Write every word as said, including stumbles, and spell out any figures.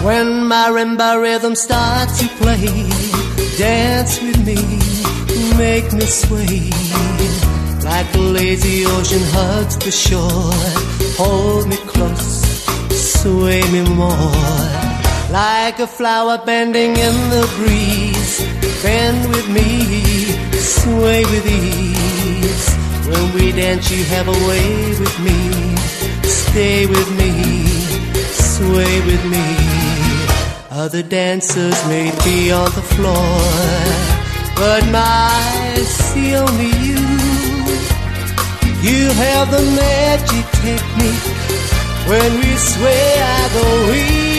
When marimba rhythm starts to play, dance with me, make me sway. Like a lazy ocean hugs the shore, hold me close, sway me more. Like a flower bending in the breeze, bend with me, sway with ease. When we dance you have a way with me, stay with me, sway with me. Other dancers may be on the floor, but my eyes see only you. You have the magic technique. When we sway I go weak.